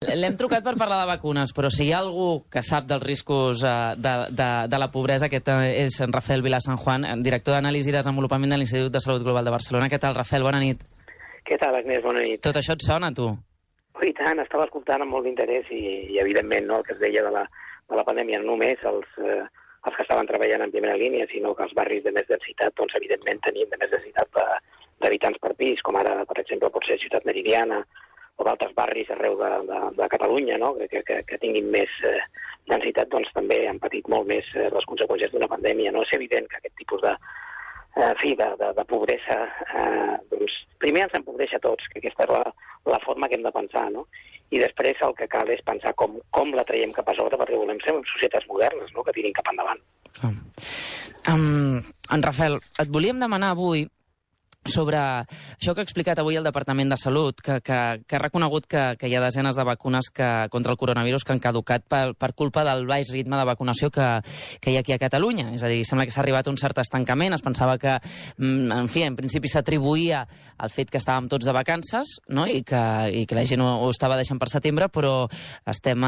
L'hem trucat per parlar de vacunes, però si hi ha algú que sap dels riscos de la pobresa, aquest és en Rafael Vilà San Juan, director d'Anàlisi i Desenvolupament de l'Institut de Salut Global de Barcelona. Què tal, Rafael? Bona nit. Què tal, Agnès? Bona nit. Tot això et sona, tu? I tant, estava escoltant amb molt d'interès i evidentment, no, el que es deia de la pandèmia, no només els que estaven treballant en primera línia, sinó que els barris de més densitat, doncs evidentment tenim de més densitat d'habitants per pis, com ara, per exemple, pot ser Ciutat Meridiana, o d'altres barris arreu de Catalunya, no? que tinguin més densitat, doncs també han patit molt més les conseqüències d'una pandèmia. No? És evident que aquest tipus de pobresa, doncs, primer ens empobreix a tots, que aquesta és la forma que hem de pensar, no? I després el que cal és pensar com la traiem cap a sobre, perquè volem ser societats modernes, no? Que tirin cap endavant. En Rafael, et volíem demanar avui sobre això que ha explicat avui el Departament de Salut, que ha reconegut que hi ha desenes de vacunes contra el coronavirus que han caducat per culpa del baix ritme de vacunació que hi ha aquí a Catalunya. És a dir, sembla que s'ha arribat a un cert estancament. Es pensava que, en fi, en principi s'atribuïa al fet que estàvem tots de vacances, no? I que la gent ho estava deixant per setembre, però estem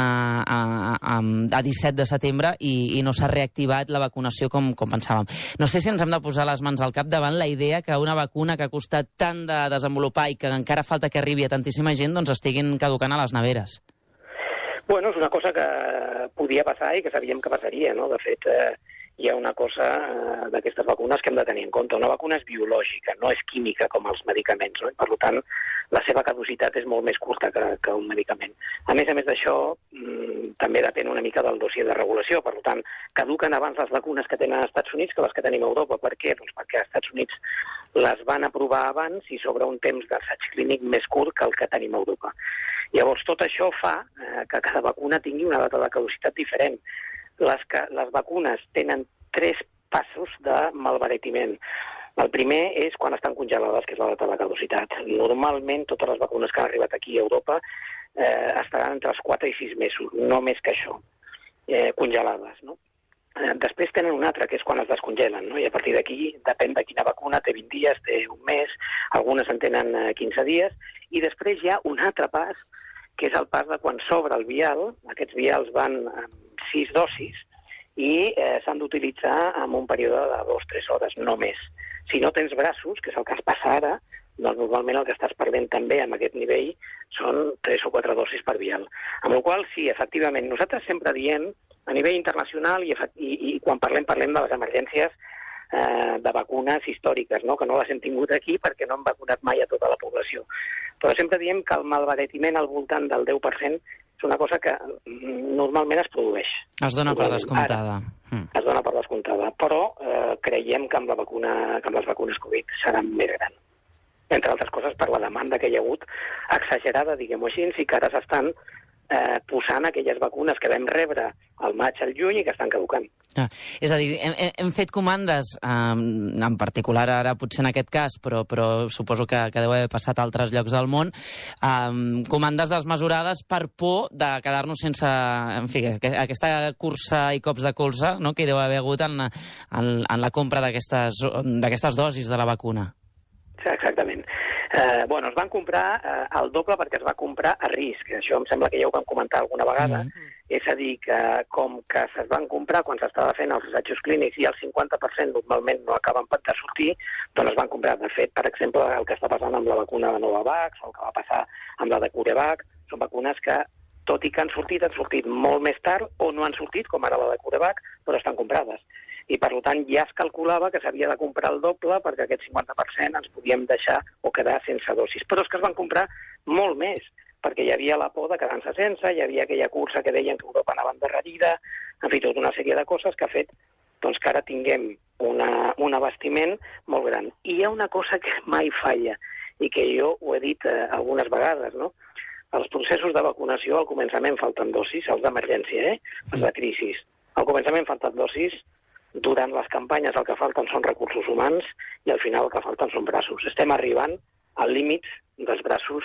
a 17 de setembre i no s'ha reactivat la vacunació com pensàvem. No sé si ens hem de posar les mans al cap davant la idea que una vacuna que ha costat tant de desenvolupar i que encara falta que arribi a tantíssima gent, doncs estiguin caducant a les neveres. Bueno, és una cosa que podia passar i que sabíem que passaria, no? De fet, hi ha una cosa d'aquestes vacunes que hem de tenir en compte. Una vacuna és biològica, no és química com els medicaments, no? I per tant, la seva caducitat és molt més curta que un medicament. A més d'això, també depèn una mica del dossier de regulació. Per tant, caduquen abans les vacunes que tenen als Estats Units que les que tenim a Europa. Per què? Doncs perquè als Estats Units les van aprovar abans i sobre un temps d'assaig clínic més curt que el que tenim a Europa. Llavors, tot això fa que cada vacuna tingui una data de caducitat diferent. Les vacunes tenen 3 passos de malbaratiment. El primer és quan estan congelades, que és la data de caducitat. Normalment, totes les vacunes que han arribat aquí a Europa estaran entre els 4 i 6 mesos, no més que això, congelades, no? Després tenen un altre, que és quan es descongelen, no? I a partir d'aquí, depèn de quina vacuna, té 20 dies, té un mes, algunes en tenen 15 dies, i després hi ha un altre pas, que és el pas de quan s'obre el vial. Aquests vials van amb 6 dosis i s'han d'utilitzar en un període de 2-3 hores, no més. Si no tens braços, que és el que es passa ara, doncs normalment el que estàs perdent també amb aquest nivell són 3 o 4 dosis per vial. Amb la qual cosa, sí, efectivament, nosaltres sempre diem, a nivell internacional, i quan parlem de les emergències de vacunes històriques, no? Que no les hem tingut aquí perquè no hem vacunat mai a tota la població. Però sempre diem que el malbaratiment al voltant del 10% és una cosa que normalment es produeix. Es dona per descomptada. Es dona per descomptada, però creiem que amb les vacunes Covid seran més grans. Entre altres coses per la demanda que hi ha hagut exagerada, diguem-ho així, i que ara s'estan posant aquelles vacunes que vam rebre al maig, al juny i que estan caducant. És a dir, hem fet comandes, en particular ara potser en aquest cas, però suposo que deu haver passat a altres llocs del món, comandes desmesurades per por de quedar-nos sense, en fi, aquesta cursa i cops de colze, no?, que hi deu haver hagut en la compra d'aquestes dosis de la vacuna. Exactament. Es van comprar el doble perquè es va comprar a risc. Això em sembla que ja ho vam comentar alguna vegada. És a dir, que com que es van comprar quan s'estava fent els assajos clínics i el 50% normalment no acaben de sortir, doncs es van comprar. De fet, per exemple, el que està passant amb la vacuna de Novavax, o el que va passar amb la de CureVac, són vacunes que, tot i que han sortit molt més tard, o no han sortit, com ara la de CureVac, però estan comprades. I, per tant, ja es calculava que s'havia de comprar el doble perquè aquest 50% ens podíem deixar o quedar sense dosis. Però és que es van comprar molt més, perquè hi havia la por de quedar-se sense, hi havia aquella cursa que deien que Europa anava endarrerida, en fi, tota una sèrie de coses que ha fet doncs, que ara tinguem un abastiment molt gran. I hi ha una cosa que mai falla, i que jo ho he dit algunes vegades, no? Els processos de vacunació, al començament falten dosis, els d'emergència, els de crisi. Al començament falten dosis, durant les campanyes el que falten són recursos humans i al final el que falten són braços. Estem arribant al límit dels braços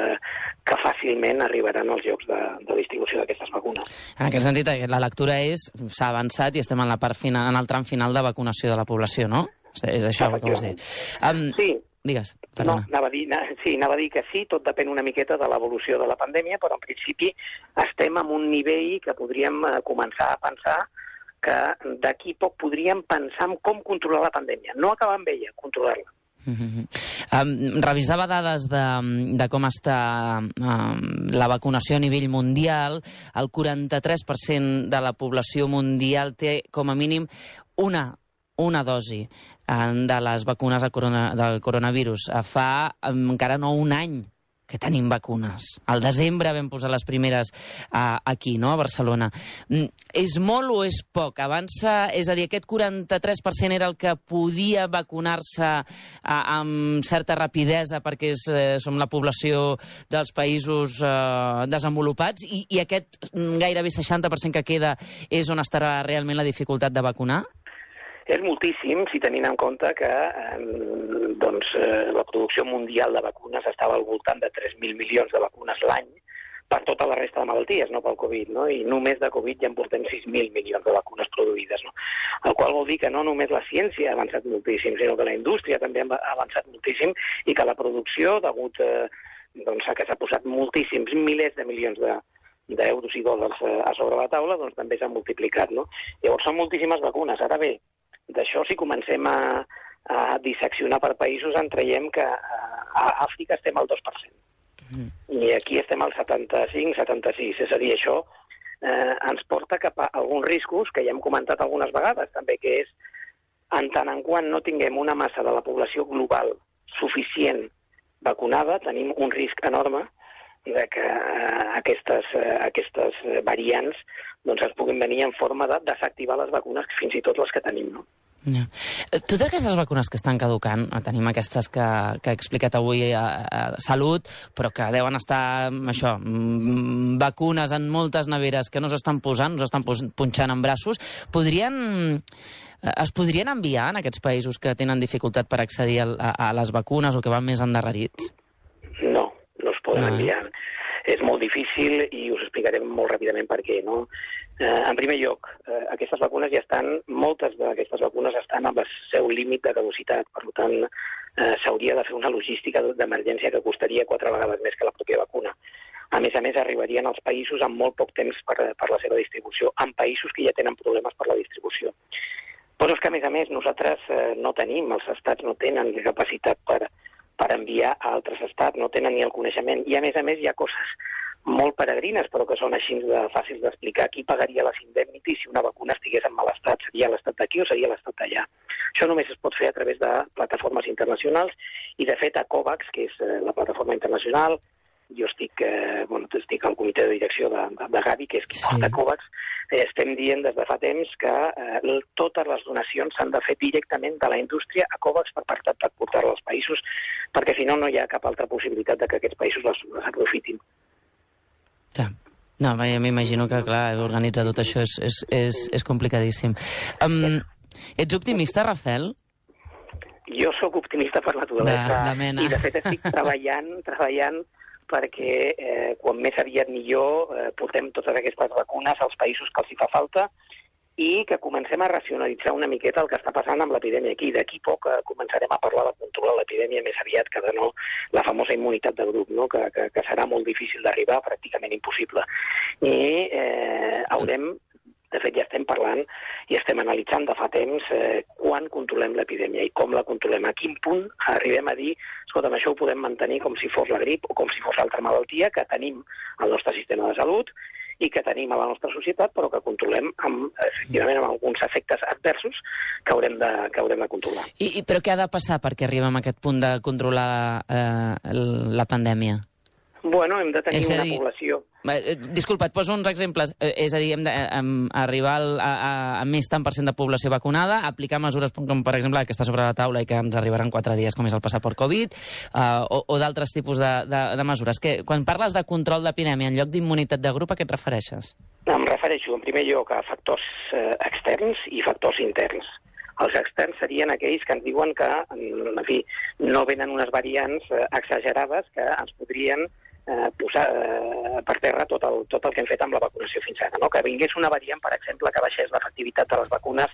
que fàcilment arribaran als llocs de distribució d'aquestes vacunes. En aquest sentit, la lectura s'ha avançat i estem en el tram final de vacunació de la població, no? És això el que vols dir. Sí, Digues, No, perdona. anava a dir que sí, tot depèn una miqueta de l'evolució de la pandèmia, però en principi estem en un nivell que podríem començar a pensar que d'aquí poc podríem pensar en com controlar la pandèmia. No acabar amb ella, controlar-la. Revisava dades de com està la vacunació a nivell mundial. El 43% de la població mundial té com a mínim una dosi de les vacunes del coronavirus. Fa encara no un any que tenim vacunes. Al desembre vam posar les primeres aquí, no?, a Barcelona. És molt o és poc? Avança, és a dir, aquest 43% era el que podia vacunar-se amb certa rapidesa perquè som la població dels països desenvolupats i aquest gairebé 60% que queda és on estarà realment la dificultat de vacunar? És moltíssim, si tenint en compte que la producció mundial de vacunes estava al voltant de 3.000 milions de vacunes l'any per tota la resta de malalties, no pel Covid, no? I només de Covid ja en portem 6.000 milions de vacunes produïdes, no? El qual vol dir que no només la ciència ha avançat moltíssim, sinó que la indústria també ha avançat moltíssim i que la producció, degut a que s'ha posat moltíssims milers de milions d'euros i dòlars a sobre la taula, doncs també s'ha multiplicat, no? Llavors són moltíssimes vacunes. Ara bé, d'això, si comencem a disseccionar per països, en traiem que a Àfrica estem al 2%. I aquí estem al 75-76. És a dir, això ens porta cap a alguns riscos que ja hem comentat algunes vegades, també, que és, en tant en quant no tinguem una massa de la població global suficient vacunada, tenim un risc enorme de que aquestes variants doncs es puguin venir en forma de desactivar les vacunes, fins i tot les que tenim, no? Ja. Totes aquestes vacunes que estan caducant, tenim aquestes que he explicat avui a Salut, però que deuen estar, vacunes en moltes neveres que no s'estan posant, no s'estan punxant en braços, es podrien enviar en aquests països que tenen dificultat per accedir a les vacunes o que van més endarrerits? No es poden enviar. És molt difícil i us explicarem molt ràpidament per què, no? En primer lloc, moltes d'aquestes vacunes estan amb el seu límit de caducitat, per tant, s'hauria de fer una logística d'emergència que costaria 4 vegades més que la pròpia vacuna. A més, arribarien als països amb molt poc temps per la seva distribució, en països que ja tenen problemes per la distribució. Però és que, a més, nosaltres no tenim, els estats no tenen capacitat per enviar a altres estats, no tenen ni el coneixement. I, a més, hi ha coses molt peregrines, però que són així fàcils d'explicar. Qui pagaria les indemnities si una vacuna estigués en mal estat? Seria l'estat d'aquí o seria l'estat d'allà? Això només es pot fer a través de plataformes internacionals i, de fet, a COVAX, que és la plataforma internacional, jo estic al comitè de direcció de Gavi, que és qui porta COVAX, estem dient des de fa temps que totes les donacions s'han de fer directament de la indústria a COVAX per portar-les als països, perquè si no, no hi ha cap altra possibilitat de que aquests països les aprofitin. Ja. No, m'imagino que, clar, organitzar tot això és complicadíssim. Ets optimista, Rafel? Jo sóc optimista per naturalesa. De mena. I, de fet, estic treballant perquè quan més aviat millor portem totes aquestes vacunes als països que els hi fa falta i que comencem a racionalitzar una miqueta el que està passant amb l'epidèmia aquí. D'aquí poc començarem a parlar de controlar l'epidèmia més aviat que de no la famosa immunitat de grup, no? que serà molt difícil d'arribar, pràcticament impossible. I de fet, ja estem parlant i estem analitzant de fa temps quan controlem l'epidèmia i com la controlem. A quin punt arribem a dir, escolta'm, això ho podem mantenir com si fos la grip o com si fos altra malaltia que tenim al nostre sistema de salut i que tenim a la nostra societat, però que controlem efectivament amb alguns efectes adversos que haurem de controlar. Però què ha de passar perquè arribem a aquest punt de controlar la pandèmia? Bueno, hem de tenir una població... Disculpa, et poso uns exemples. És a dir, hem d'arribar a més tant % de població vacunada, aplicar mesures com, per exemple, la que està sobre la taula i que ens arribaran 4 dies, com és el passaport Covid, o d'altres tipus de mesures. Quan parles de control d'epidèmia en lloc d'immunitat de grup, a què et refereixes? Em refereixo, en primer lloc, a factors externs i factors interns. Els externs serien aquells que ens diuen que, en fi, no venen unes variants exagerades que ens podrien posar per terra tot el que hem fet amb la vacunació fins ara, no? Que vingués una variant, per exemple, que baixés l'efectivitat de les vacunes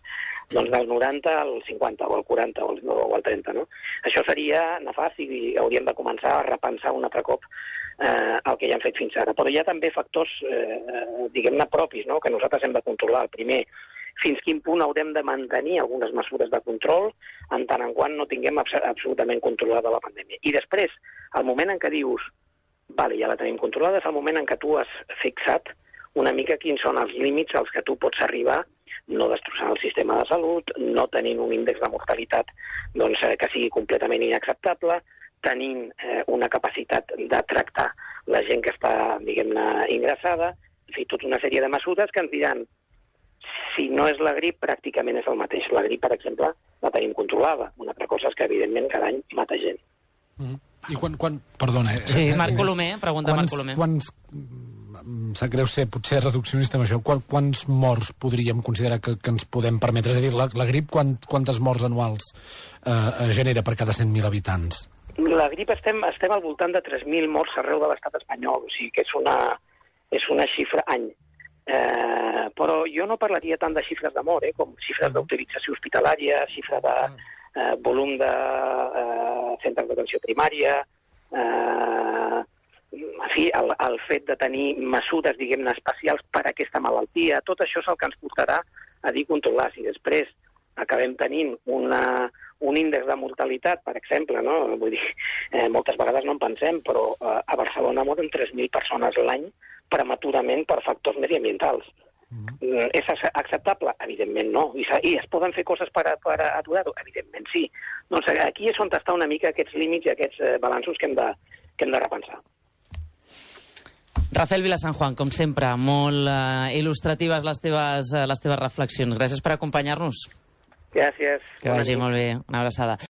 doncs del 90 al 50, o al 40, o al 30, no? Això seria nefast i hauríem de començar a repensar un altre cop el que ja hem fet fins ara. Però hi ha també factors, diguem-ne, propis, no?, que nosaltres hem de controlar. El primer, fins quin punt haurem de mantenir algunes mesures de control en tant en quant no tinguem absolutament controlada la pandèmia. I després, al moment en què dius, vale, ja la tenim controlada, és el moment en què tu has fixat una mica quins són els límits als que tu pots arribar, no destrossant el sistema de salut, no tenint un índex de mortalitat doncs, que sigui completament inacceptable, tenint una capacitat de tractar la gent que està, diguem-ne, ingressada, en fi, tota una sèrie de mesures que ens diran si no és la grip, pràcticament és el mateix. La grip, per exemple, la tenim controlada. Una altra cosa és que, evidentment, cada any mata gent. I perdona... Sí, Marc Colomer, pregunta Marc Colomer. Em sap greu ser potser reduccionista amb això. Quants morts podríem considerar que ens podem permetre? És a dir, la grip, quantes morts anuals genera per cada 100.000 habitants? La grip estem al voltant de 3.000 morts arreu de l'estat espanyol, o sigui que és una xifra any. Però jo no parlaria tant de xifres de mort, com xifres d'utilització hospitalària, xifra de volum de centres d'atenció primària, en fi, el fet de tenir mesures, diguem-ne, especials per a aquesta malaltia, tot això és el que ens portarà a dir controlar. Si després acabem tenint un índex de mortalitat, per exemple, no? Vull dir, moltes vegades no en pensem, però a Barcelona moren 3.000 persones l'any prematurament per factors mediambientals. És acceptable? Evidentment no. I es poden fer coses per aturar-ho? Evidentment sí. Doncs aquí és on està una mica aquests límits i aquests balanços que hem de repensar. Rafael Vilasanjuan, com sempre, molt il·lustratives les teves reflexions. Gràcies per acompanyar-nos. Gràcies. Que vagi molt bé. Una abraçada.